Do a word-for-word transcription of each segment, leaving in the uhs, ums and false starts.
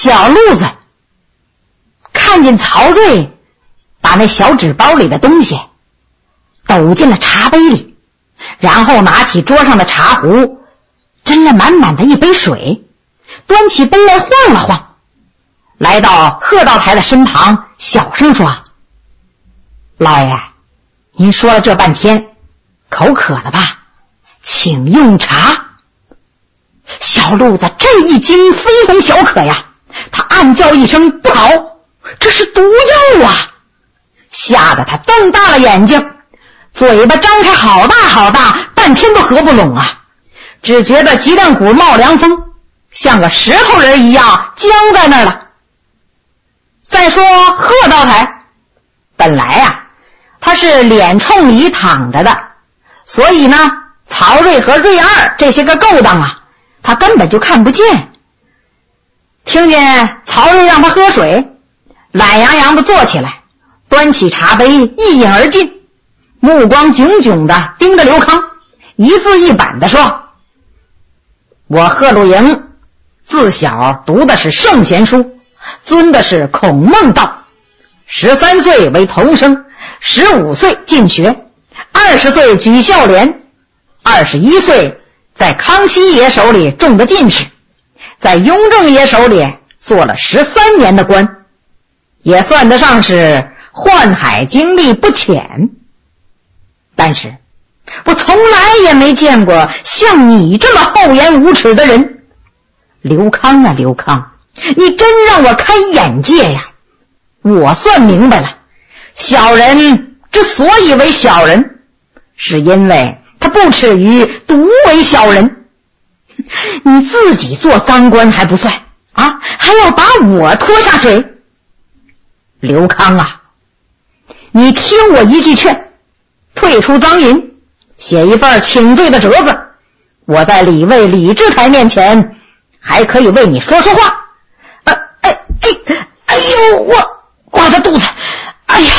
小路子看见曹睿把那小纸包里的东西抖进了茶杯里，然后拿起桌上的茶壶，斟了满满的一杯水，端起杯来晃了晃，来到贺道台的身旁，小声说：老爷，您说了这半天，口渴了吧？请用茶。小路子这一惊，非同小可呀，他暗叫一声不好，这是毒药啊！吓得他瞪大了眼睛，嘴巴张开好大好大，半天都合不拢啊！只觉得脊梁骨冒凉风，像个石头人一样僵在那儿了。再说贺道台，本来啊他是脸冲里躺着的，所以呢曹睿和睿二这些个勾当啊他根本就看不见。听见曹睿让他喝水，懒洋洋地坐起来，端起茶杯一饮而尽，目光炯炯地盯着刘康，一字一板地说：我贺露营自小读的是圣贤书，尊的是孔孟道，十三岁为童生，十五岁进学，二十岁举孝廉，二十一岁在康熙爷手里中的进士，在雍正爷手里做了十三年的官，也算得上是宦海经历不浅。但是我从来也没见过像你这么厚颜无耻的人。刘康啊刘康，你真让我开眼界呀！我算明白了，小人之所以为小人，是因为他不耻于独为小人。你自己做赃官还不算啊，还要把我拖下水。刘康啊，你听我一句劝，退出赃银，写一份请罪的折子，我在李卫李治台面前还可以为你说说话。呃哎哎哎呦，我我的肚子，哎呀！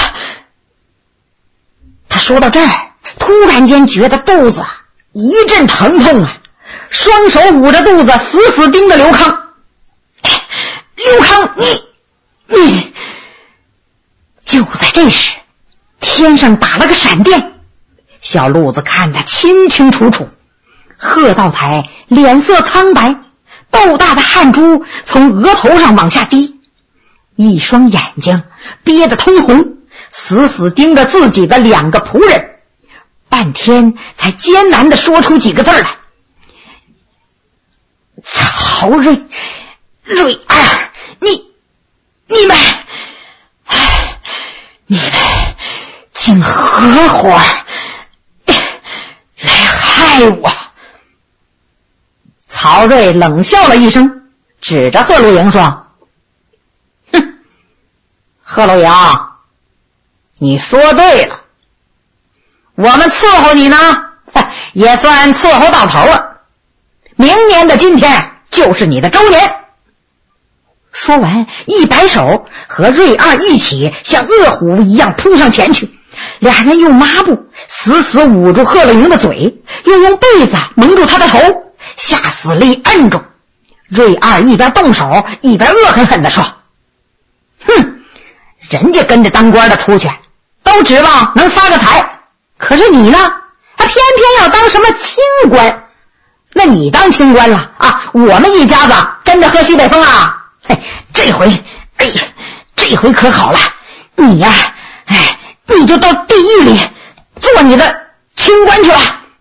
他说到这儿，突然间觉得肚子一阵疼痛啊，双手捂着肚子，死死盯着刘康。刘康，你你！就在这时，天上打了个闪电，小路子看得清清楚楚，贺道台脸色苍白，豆大的汗珠从额头上往下滴，一双眼睛憋得通红，死死盯着自己的两个仆人，半天才艰难地说出几个字来：曹睿、睿二，你你们你们竟合伙来害我！曹睿冷笑了一声，指着贺露营说：哼，贺露营，你说对了，我们伺候你呢也算伺候到头了，明年的今天就是你的周年。说完一摆手，和瑞二一起像饿虎一样扑上前去，俩人用抹布死死捂住贺露营的嘴，又用被子蒙住他的头，下死力摁住。瑞二一边动手一边恶狠狠地说：哼，人家跟着当官的出去都指望能发个财，可是你呢，他偏偏要当什么清官。那你当清官了啊，我们一家子跟着喝西北风啊。嘿，这回哎，这回可好了，你呀、啊、哎，你就到地狱里做你的清官去了。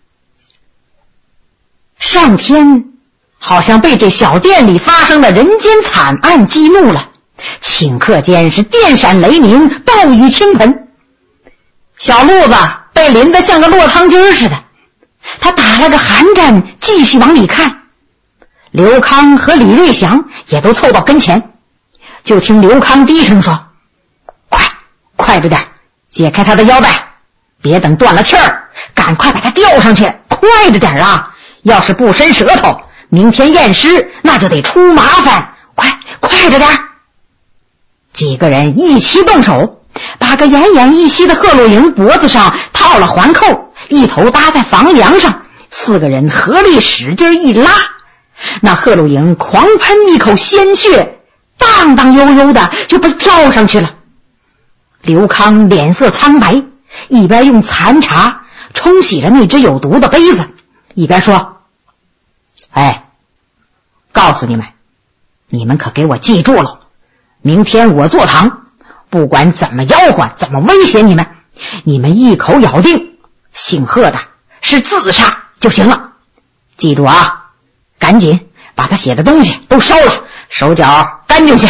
上天好像被这小店里发生的人间惨案激怒了，顷刻间是电闪雷鸣，暴雨倾盆。小路子被淋得像个落汤鸡似的，他打了个寒战，继续往里看。刘康和李瑞祥也都凑到跟前，就听刘康低声说：快快着点，解开他的腰带，别等断了气儿，赶快把他吊上去，快着点啊，要是不伸舌头，明天验尸那就得出麻烦，快快着点。几个人一齐动手，把个奄奄一息的贺露营脖子上套了环扣，一头搭在房梁上，四个人合力使劲一拉，那贺露营狂喷一口鲜血， 荡荡悠悠的就被跳上去了。刘康脸色苍白，一边用残茶冲洗着那只有毒的杯子，一边说：哎，告诉你们，你们可给我记住了，明天我坐堂，不管怎么吆喝，怎么威胁你们，你们一口咬定姓贺的是自杀就行了。记住啊，赶紧把他写的东西都烧了，手脚干净些。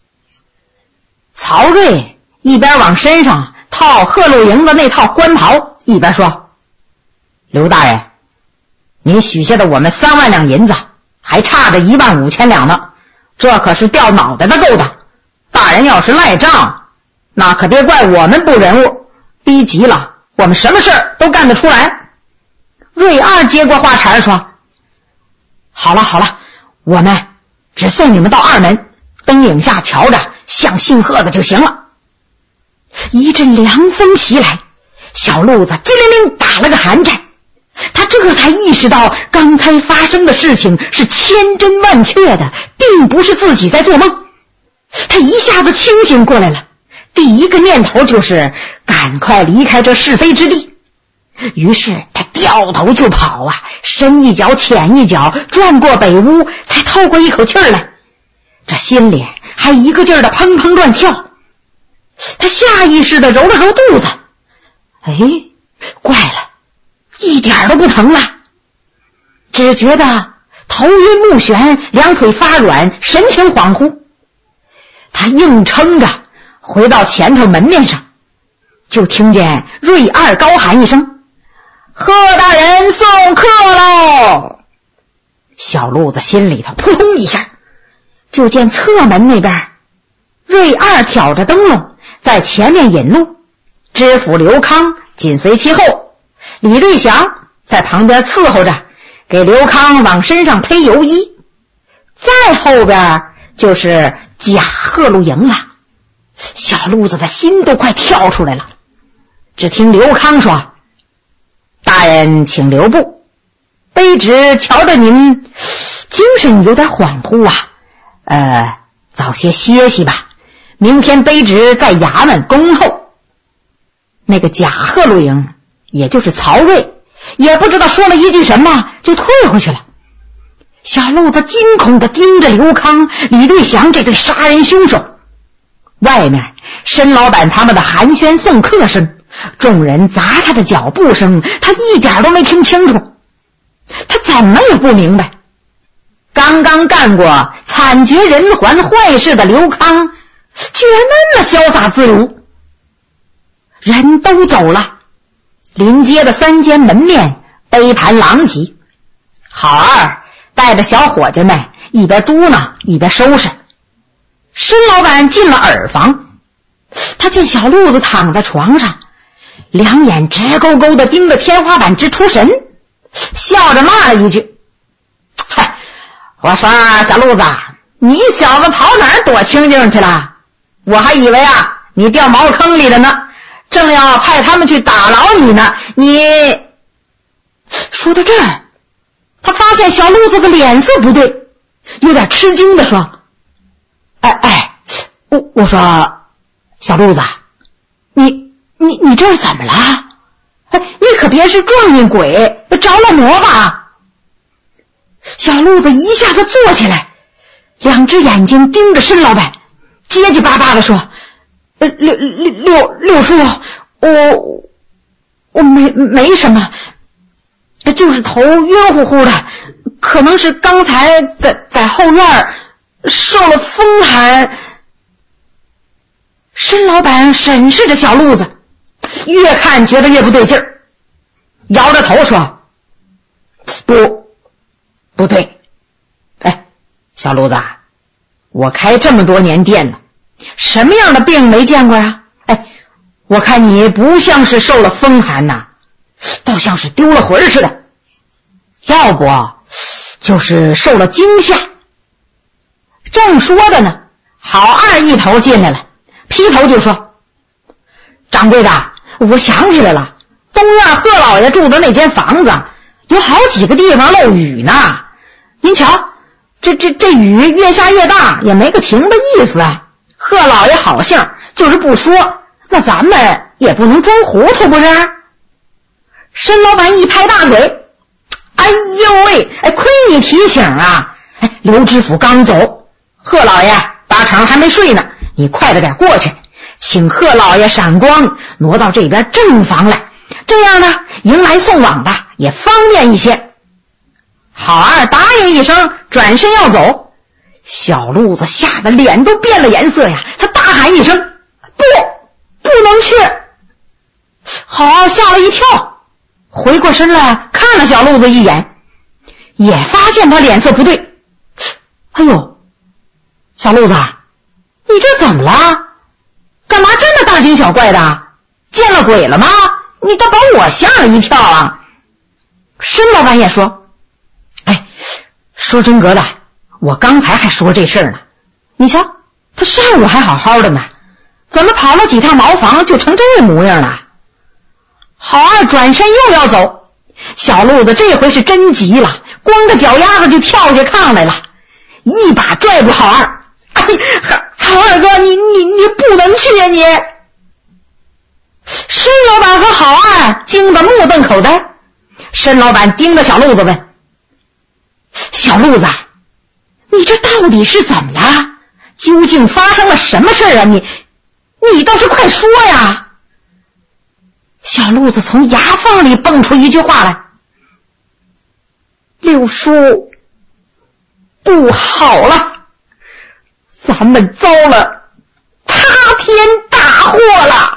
曹睿一边往身上套贺露营的那套官袍，一边说：刘大人，您许下的我们三万两银子还差着一万五千两呢，这可是掉脑袋的够的。大人要是赖账，那可别怪我们不仁物，逼急了我们什么事儿都干得出来。瑞二接过话茬说：好了好了，我们只送你们到二门，灯影下瞧着像姓贺的就行了。一阵凉风袭来，小路子机灵灵打了个寒颤，他这才意识到刚才发生的事情是千真万确的，并不是自己在做梦。他一下子清醒过来了，第一个念头就是赶快离开这是非之地。于是他掉头就跑啊，深一脚浅一脚，转过北屋才透过一口气儿来，这心里还一个劲儿的砰砰乱跳。他下意识的揉了揉肚子，哎，怪了，一点都不疼了，只觉得头晕目眩，两腿发软，神情恍惚。他硬撑着回到前头门面上，就听见瑞二高喊一声：贺大人送客喽！小路子心里头扑通一下，就见侧门那边瑞二挑着灯笼在前面引路，知府刘康紧随其后，李瑞祥在旁边伺候着，给刘康往身上披油衣。再后边就是贾贺露营了。小路子的心都快跳出来了。只听刘康说：大人请留步，卑职瞧着您精神有点恍惚啊，呃，早些歇息吧，明天卑职在衙门恭候。那个贾贺露营，也就是曹睿，也不知道说了一句什么就退回去了。小路子惊恐地盯着刘康、李瑞祥这对杀人凶手。外面申老板他们的寒暄送客声，众人砸他的脚步声，他一点都没听清楚。他怎么也不明白，刚刚干过惨绝人寰坏事的刘康居然那么潇洒自如。人都走了，临街的三间门面杯盘狼藉，好二带着小伙计们一边嘟囔一边收拾。申老板进了耳房，他见小路子躺在床上，两眼直勾勾地盯着天花板直出神，笑着骂了一句：嗨，我说小路子，你小子跑哪儿躲清静去了？我还以为啊你掉茅坑里了呢，正要派他们去打牢你呢。你说到这儿，他发现小路子的脸色不对，有点吃惊地说：哎哎，我我说小路子，你你你这是怎么了？哎，你可别是撞见鬼着了魔吧？小路子一下子坐起来，两只眼睛盯着申老板，结结巴巴地说：呃，六六六六叔，我我没没什么，就是头晕乎乎的，可能是刚才在在后院受了风寒。申老板审视着小路子，越看觉得越不对劲儿，摇着头说：不不对，哎，小路子，我开这么多年店了，什么样的病没见过啊？哎，我看你不像是受了风寒呐，倒像是丢了魂似的，要不就是受了惊吓。正说着呢，好二一头进来了，劈头就说：掌柜的，我想起来了，东院贺老爷住的那间房子有好几个地方漏雨呢，您瞧， 这这这雨越下越大，也没个停的意思啊。贺老爷好性就是不说，那咱们也不能装糊涂，不是？申老板一拍大嘴，哎呦喂，哎，亏你提醒啊！哎，刘知府刚走，贺老爷八成还没睡呢，你快着点过去，请贺老爷闪光挪到这边正房来，这样呢，迎来送往的也方便一些。好二答应一声，转身要走。小路子吓得脸都变了颜色呀，他大喊一声：不，不能去！好二吓了一跳，回过身来看了小路子一眼，也发现他脸色不对。哎呦，小路子，你这怎么了？干嘛这么大惊小怪的？见了鬼了吗？你倒把我吓了一跳啊！申老板也说，哎，说真格的，我刚才还说这事儿呢，你瞧他上午还好好的呢，怎么跑了几趟茅房就成这模样了？好二转身又要走，小路子这回是真急了，光个脚丫子就跳下炕来了，一把拽住好二。哎，好二哥，你你你不能去呀、啊、你！申老板和好二惊得目瞪口呆。申老板盯着小路子问：小路子，你这到底是怎么了？究竟发生了什么事啊？你你倒是快说呀！小路子从牙缝里蹦出一句话来：六叔，不好了，咱们遭了塌天大祸了。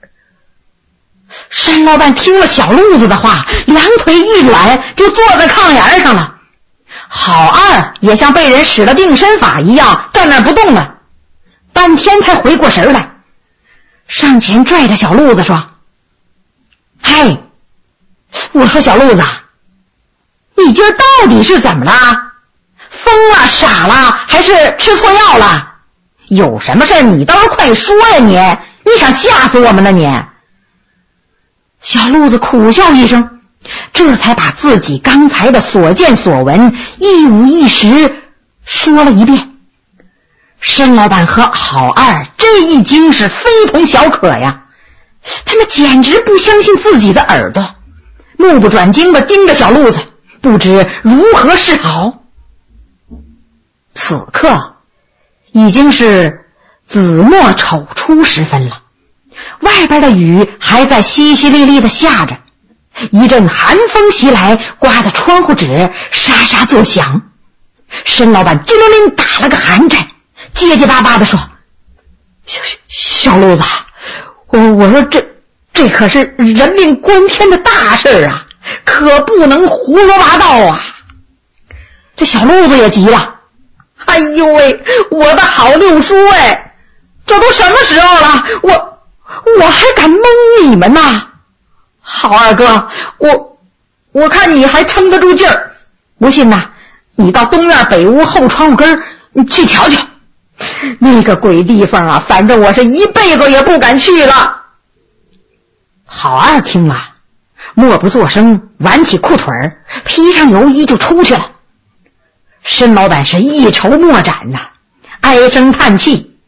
申老板听了小路子的话，两腿一软就坐在炕沿上了。好二也像被人使了定身法一样站那不动了，半天才回过神来，上前拽着小路子说：嗨，我说小路子，你今儿到底是怎么了？疯了傻了还是吃错药了？有什么事你倒是快说呀你！你想吓死我们了你！小路子苦笑一声，这才把自己刚才的所见所闻一五一十说了一遍。申老板和好二这一惊是非同小可呀，他们简直不相信自己的耳朵，目不转睛地盯着小路子，不知如何是好。此刻已经是子末丑初时分了，外边的雨还在淅淅沥沥地下着，一阵寒风袭来，刮得窗户纸沙沙作响。申老板叮铃铃打了个寒颤，结结巴巴地说：小小路子，我我说这这可是人命关天的大事啊，可不能胡说八道啊！这小路子也急了，哎呦喂，我的好六叔哎，这都什么时候了，我我还敢蒙你们呐！好二哥，我我看你还撑得住劲儿，不信呐，你到东院北屋后窗户根你去瞧瞧，那个鬼地方啊，反正我是一辈子也不敢去了。好二听了，默不作声，挽起裤腿儿，披上油衣就出去了。申老板是一筹莫展呐、啊，唉声叹气。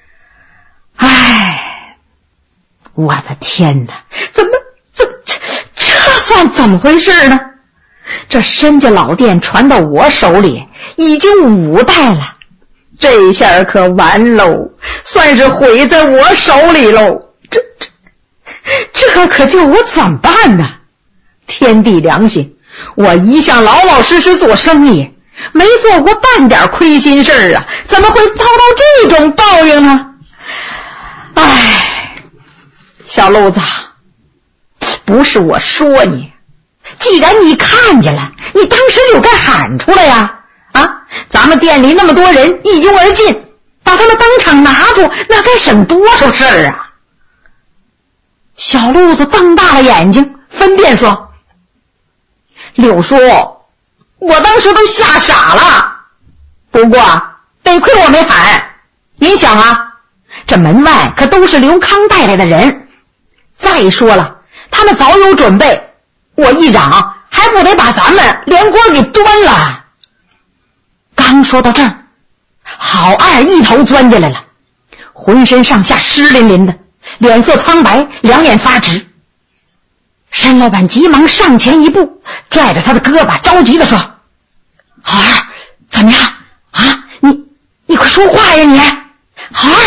唉，我的天哪，怎么这这这算怎么回事呢？这申家老店传到我手里已经五代了，这下可完喽，算是毁在我手里喽。这这这可叫我怎么办呢？天地良心，我一向老老实实做生意，没做过半点亏心事儿啊，怎么会遭到这种报应呢？唉，小路子，不是我说你，既然你看见了，你当时就该喊出来呀！啊，咱们店里那么多人一拥而进，把他们当场拿住，那该省多少事儿啊！小路子瞪大了眼睛，分辨说：柳叔，我当时都吓傻了，不过得亏我没喊。您想啊，这门外可都是刘康带来的人，再说了他们早有准备，我一嚷还不得把咱们连锅给端了。 刚说到这儿，好二一头钻进来了，浑身上下湿淋淋的，脸色苍白，两眼发直。申老板急忙上前一步，拽着他的胳膊，着急地说：好二，怎么样啊？你你快说话呀你！好二！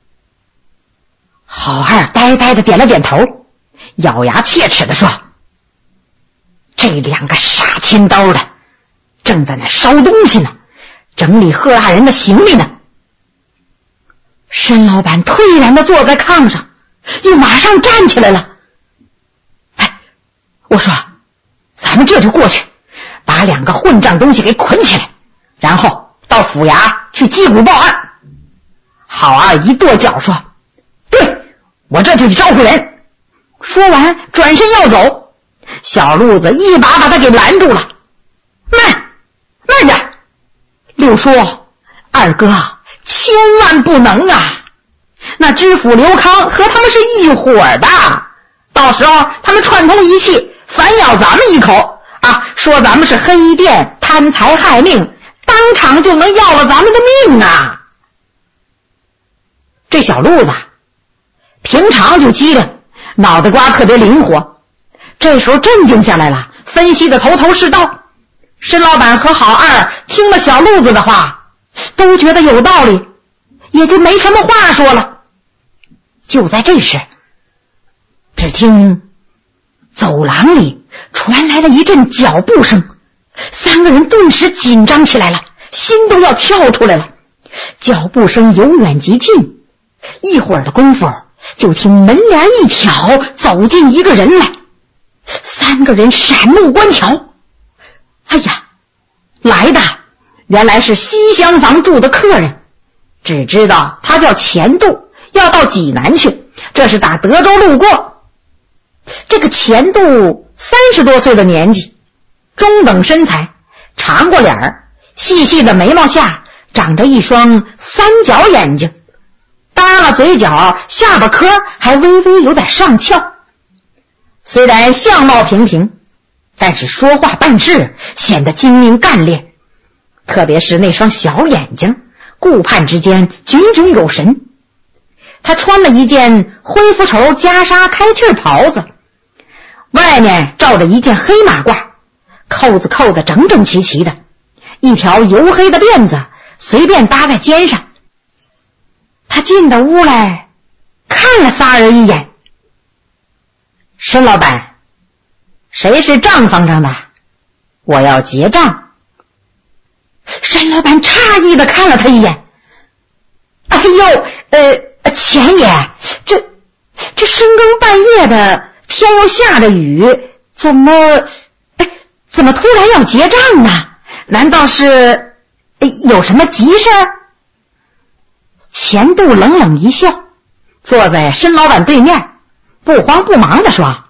好二呆呆地点了点头，咬牙切齿地说：这两个傻千刀的正在那烧东西呢，整理贺大人的行李呢。申老板颓然地坐在炕上，又马上站起来了。哎，我说咱们这就过去，把两个混账东西给捆起来，然后到府衙去击鼓报案。好二一跺脚说：对，我这就去招呼人。说完转身要走，小路子一把把他给拦住了。慢慢着，六叔，二哥千万不能啊，那知府刘康和他们是一伙的，到时候他们串通一气，反咬咱们一口啊，说咱们是黑店贪财害命，当场就能要了咱们的命啊。这小路子平常就机灵，脑袋瓜特别灵活，这时候镇静下来了，分析的头头是道。申老板和好二听了小路子的话，都觉得有道理，也就没什么话说了。就在这时，只听走廊里传来了一阵脚步声，三个人顿时紧张起来了，心都要跳出来了。脚步声由远及近，一会儿的功夫，就听门帘一挑，走进一个人来。三个人闪目观瞧，哎呀，来的原来是西厢房住的客人，只知道他叫钱度，要到济南去，这是打德州路过。这个钱度三十多岁的年纪，中等身材，长过脸儿，细细的眉毛下长着一双三角眼睛，耷拉嘴角，下巴颏还微微有点上翘。虽然相貌平平，但是说话办事显得精明干练，特别是那双小眼睛，顾盼之间炯炯有神。他穿了一件灰拂绸袈裟开气袍子，外面罩着一件黑马褂，扣子扣得整整齐齐的，一条油黑的辫子随便搭在肩上。他进到屋来，看了仨人一眼。申老板，谁是账房上的？我要结账。申老板诧异的看了他一眼。哎呦，呃，钱爷，这这深更半夜的，天又下着雨，怎么哎怎么突然要结账呢？难道是有什么急事儿？钱度冷冷一笑，坐在申老板对面，不慌不忙地说：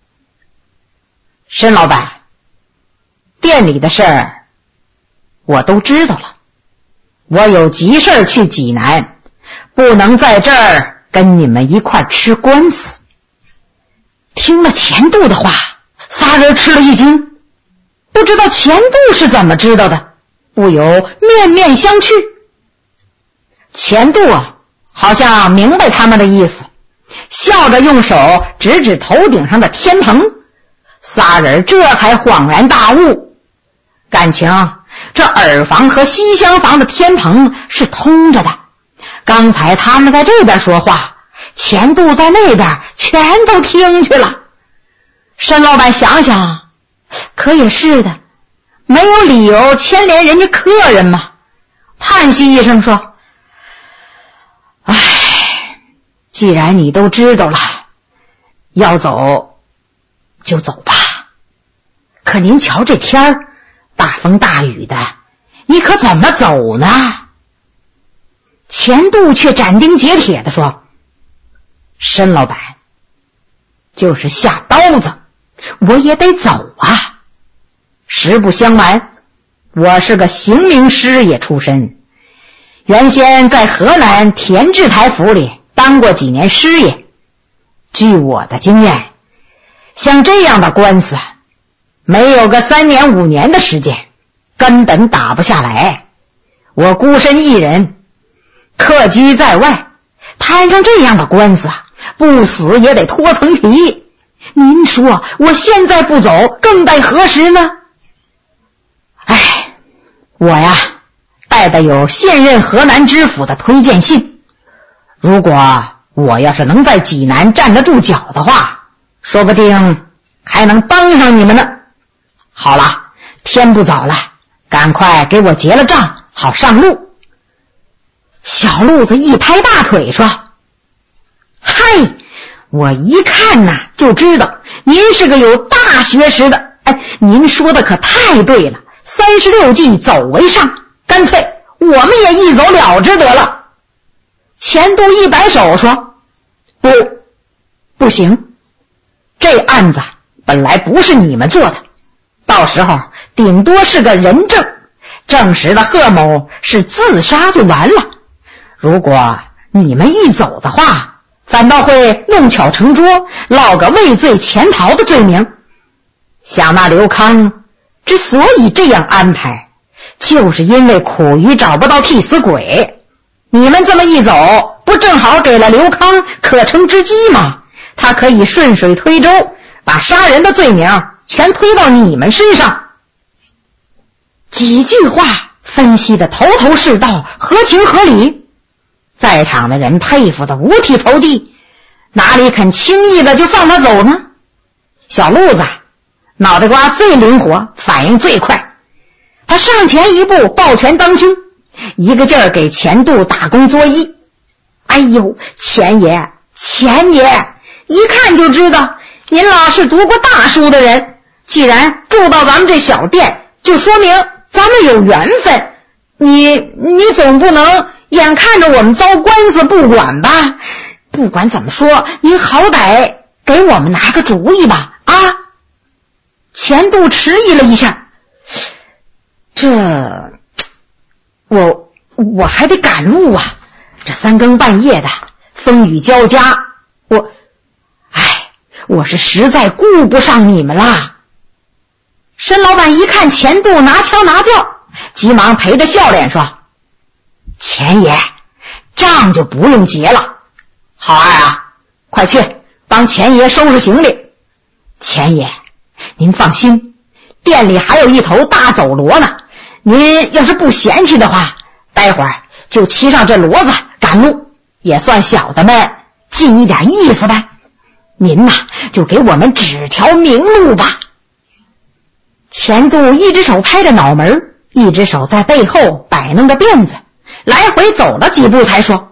申老板，店里的事儿我都知道了，我有急事儿去济南，不能在这儿跟你们一块吃官司。听了钱度的话，仨人吃了一惊，不知道钱度是怎么知道的，不由面面相觑。钱度啊，好像明白他们的意思，笑着用手指指头顶上的天棚，仨人这才恍然大悟，感情这耳房和西厢房的天棚是通着的，刚才他们在这边说话，钱度在那边全都听去了。申老板想想，可也是的，没有理由牵连人家客人嘛，叹息一声说：唉，既然你都知道了，要走就走吧。可您瞧这天儿大风大雨的，你可怎么走呢？钱度却斩钉截铁地说：申老板，就是下刀子我也得走啊。实不相瞒，我是个刑名师爷出身，原先在河南田志台府里当过几年师爷。据我的经验，像这样的官司没有个三年五年的时间根本打不下来， 我孤身一人，客居在外，摊上这样的官司啊，不死也得脱层皮。您说我现在不走，更待何时呢？哎，我呀，带的有现任河南知府的推荐信。如果我要是能在济南站得住脚的话，说不定还能帮上你们呢。好了，天不早了，赶快给我结了账，好上路。小路子一拍大腿说：嗨，我一看呐就知道您是个有大学识的。哎，您说的可太对了，三十六计走为上，干脆我们也一走了之得了。钱度一摆手说：不，不行，这案子本来不是你们做的，到时候顶多是个人证，证实了贺某是自杀就完了。如果你们一走的话，反倒会弄巧成拙，落个畏罪潜逃的罪名。想那刘康之所以这样安排，就是因为苦于找不到替死鬼。你们这么一走，不正好给了刘康可乘之机吗？他可以顺水推舟，把杀人的罪名全推到你们身上。几句话分析的头头是道，合情合理，在场的人佩服的五体投地，哪里肯轻易的就放他走呢？小路子脑袋瓜最灵活，反应最快，他上前一步，抱拳当胸，一个劲儿给钱度打工作揖。哎呦，钱爷，钱爷，一看就知道您老是读过大书的人，既然住到咱们这小店，就说明咱们有缘分。你你总不能眼看着我们遭官司不管吧？不管怎么说，您好歹给我们拿个主意吧啊！钱度迟疑了一下，这我我还得赶路啊，这三更半夜的，风雨交加，我哎，我是实在顾不上你们啦。申老板一看钱度拿腔拿调，急忙陪着笑脸说：钱爷，账就不用结了。好二啊，快去帮钱爷收拾行李。钱爷，您放心，店里还有一头大走骡呢，您要是不嫌弃的话，待会儿就骑上这骡子赶路，也算小的们尽一点意思呗。您呐，就给我们指条明路吧。钱度一只手拍着脑门，一只手在背后摆弄着辫子，来回走了几步才说：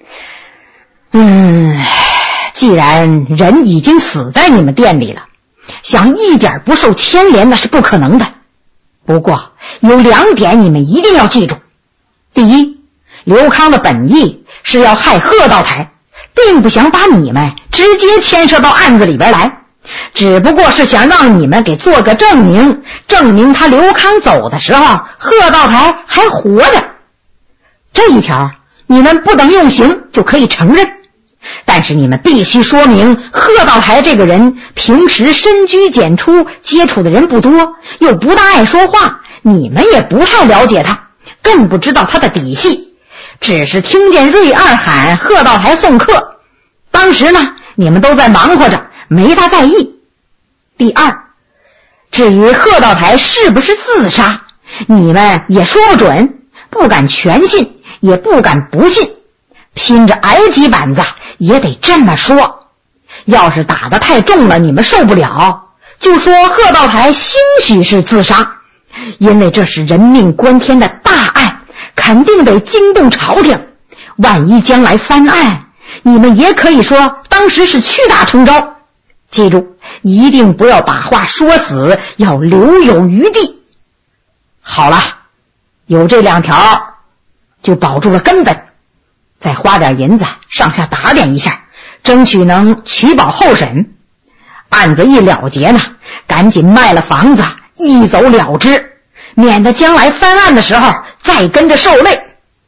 嗯，既然人已经死在你们店里了，想一点不受牵连那是不可能的。不过有两点你们一定要记住。第一，刘康的本意是要害贺道台，并不想把你们直接牵涉到案子里边来，只不过是想让你们给做个证明，证明他刘康走的时候贺道台还活着。这一条你们不等用刑就可以承认，但是你们必须说明贺道台这个人平时深居简出，接触的人不多，又不大爱说话，你们也不太了解他，更不知道他的底细，只是听见瑞二喊贺道台送客，当时呢你们都在忙活着，没大在意。第二，至于贺道台是不是自杀，你们也说不准，不敢全信，也不敢不信，拼着挨几板子也得这么说。要是打得太重了，你们受不了，就说贺道台兴许是自杀，因为这是人命关天的大案，肯定得惊动朝廷。万一将来翻案，你们也可以说当时是屈打成招。记住，一定不要把话说死，要留有余地。好了，有这两条就保住了根本，再花点银子上下打点一下，争取能取保候审。案子一了结呢，赶紧卖了房子，一走了之，免得将来翻案的时候再跟着受累。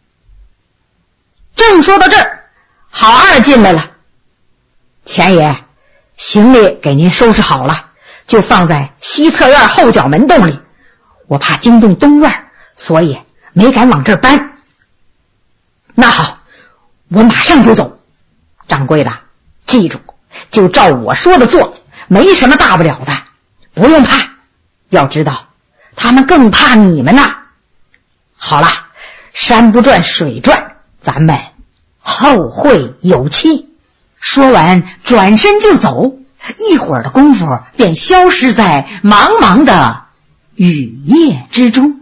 正说到这儿，郝二进来了。钱爷，行李给您收拾好了，就放在西侧院后角门洞里，我怕惊动东院，所以没敢往这儿搬。那好，我马上就走。掌柜的，记住，就照我说的做，没什么大不了的，不用怕。要知道，他们更怕你们呢。好了，山不转水转，咱们后会有期。说完，转身就走，一会儿的功夫便消失在茫茫的雨夜之中。